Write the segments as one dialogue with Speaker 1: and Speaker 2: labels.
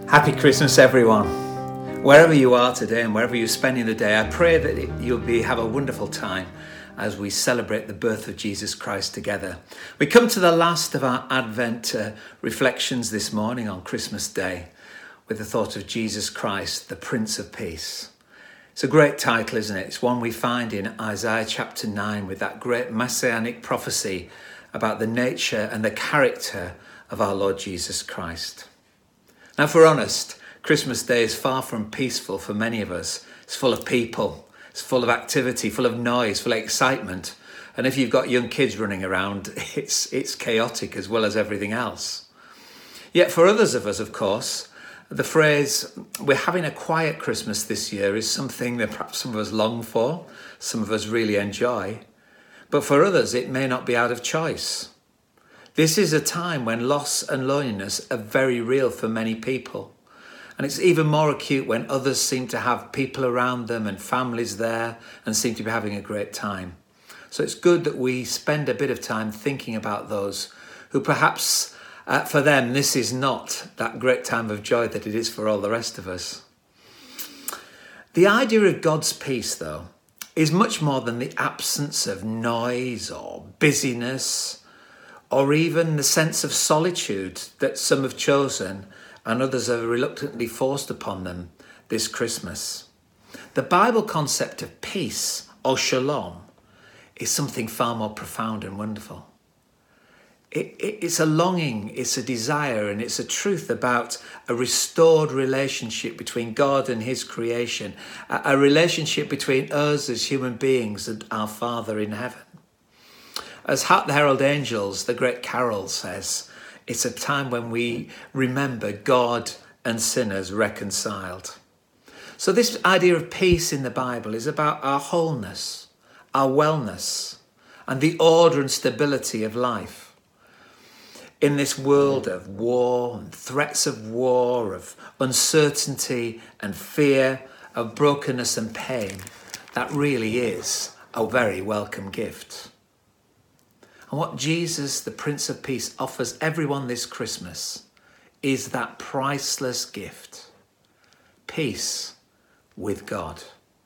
Speaker 1: Happy Christmas, everyone. Wherever you are today and wherever you're spending the day, I pray that you'll have a wonderful time as we celebrate the birth of Jesus Christ together. We come to the last of our Advent reflections this morning on Christmas Day with the thought of Jesus Christ, the Prince of Peace. It's a great title, isn't it? It's one we find in Isaiah chapter 9 with that great messianic prophecy about the nature and the character of our Lord Jesus Christ. Now, if we're honest, Christmas Day is far from peaceful for many of us. It's full of people, it's full of activity, full of noise, full of excitement. And if you've got young kids running around, it's chaotic as well as everything else. Yet for others of us, of course, the phrase, we're having a quiet Christmas this year, is something that perhaps some of us long for, some of us really enjoy. But for others, it may not be out of choice. This is a time when loss and loneliness are very real for many people. And it's even more acute when others seem to have people around them and families there and seem to be having a great time. So it's good that we spend a bit of time thinking about those who perhaps for them this is not that great time of joy that it is for all the rest of us. The idea of God's peace, though, is much more than the absence of noise or busyness, or even the sense of solitude that some have chosen and others have reluctantly forced upon them this Christmas. The Bible concept of peace, or shalom, is something far more profound and wonderful. It's a longing, it's a desire, and it's a truth about a restored relationship between God and his creation, a relationship between us as human beings and our Father in heaven. As Hark the Herald Angels, the great carol says, it's a time when we remember God and sinners reconciled. So this idea of peace in the Bible is about our wholeness, our wellness, and the order and stability of life. In this world of war and threats of war, of uncertainty and fear, of brokenness and pain, that really is a very welcome gift. And what Jesus, the Prince of Peace, offers everyone this Christmas is that priceless gift, peace with God.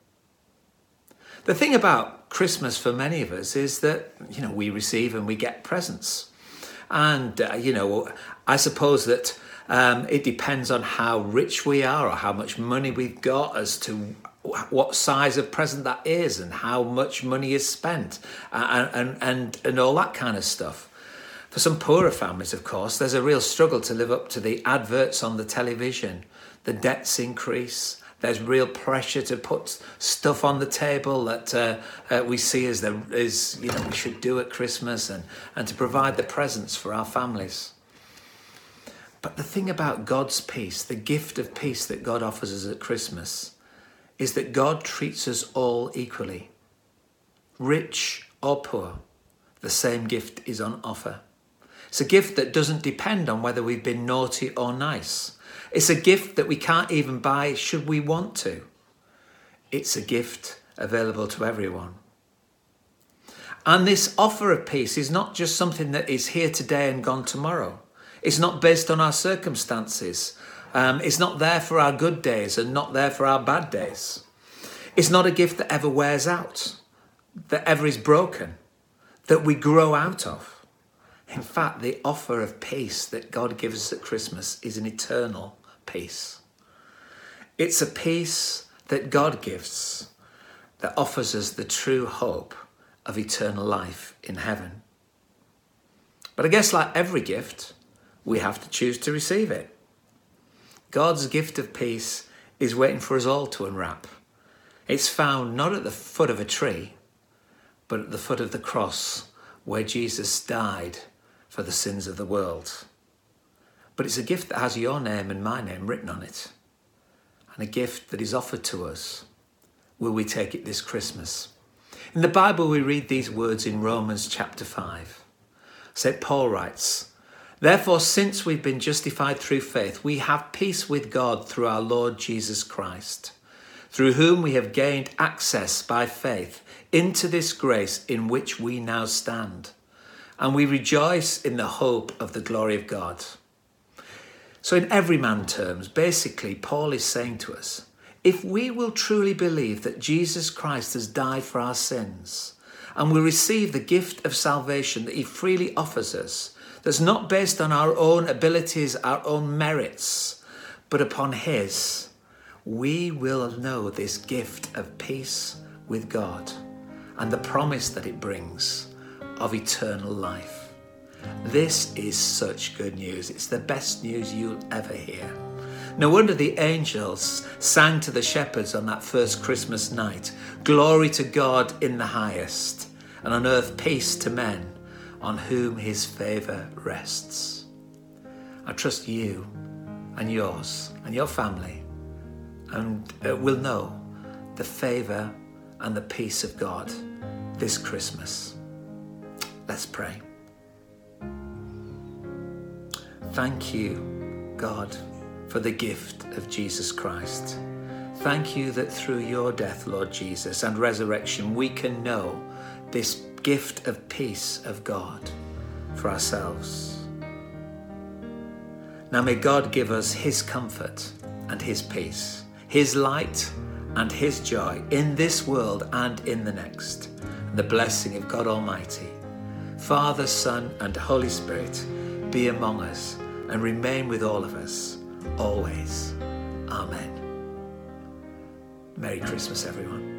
Speaker 1: The thing about Christmas for many of us is that, we receive and we get presents. And, I suppose that it depends on how rich we are or how much money we've got as to what size of present that is and how much money is spent and all that kind of stuff. For some poorer families, of course, there's a real struggle to live up to the adverts on the television. The debts increase. There's real pressure to put stuff on the table that we see as we should do at Christmas and to provide the presents for our families. But the thing about God's peace, the gift of peace that God offers us at Christmas, is that God treats us all equally. Rich or poor, the same gift is on offer. It's a gift that doesn't depend on whether we've been naughty or nice. It's a gift that we can't even buy should we want to. It's a gift available to everyone. And this offer of peace is not just something that is here today and gone tomorrow. It's not based on our circumstances. It's not there for our good days and not there for our bad days. It's not a gift that ever wears out, that ever is broken, that we grow out of. In fact, the offer of peace that God gives us at Christmas is an eternal peace. It's a peace that God gives that offers us the true hope of eternal life in heaven. But I guess like every gift, we have to choose to receive it. God's gift of peace is waiting for us all to unwrap. It's found not at the foot of a tree, but at the foot of the cross where Jesus died for the sins of the world. But it's a gift that has your name and my name written on it, and a gift that is offered to us. Will we take it this Christmas? In the Bible, we read these words in Romans chapter 5. St. Paul writes, "Therefore, since we've been justified through faith, we have peace with God through our Lord Jesus Christ, through whom we have gained access by faith into this grace in which we now stand. And we rejoice in the hope of the glory of God." So in everyman terms, basically, Paul is saying to us, if we will truly believe that Jesus Christ has died for our sins and will receive the gift of salvation that he freely offers us, that's not based on our own abilities, our own merits, but upon his, we will know this gift of peace with God and the promise that it brings of eternal life. This is such good news. It's the best news you'll ever hear. No wonder the angels sang to the shepherds on that first Christmas night, "Glory to God in the highest, and on earth peace to men on whom his favour rests." I trust you and yours and your family and will know the favour and the peace of God this Christmas. Let's pray. Thank you, God, for the gift of Jesus Christ. Thank you that through your death, Lord Jesus, and resurrection, we can know this gift of peace of God for ourselves. Now may God give us his comfort and his peace, his light and his joy in this world and in the next. The blessing of God Almighty, Father, Son, and Holy Spirit be among us and remain with all of us always. Amen. Merry Christmas, everyone.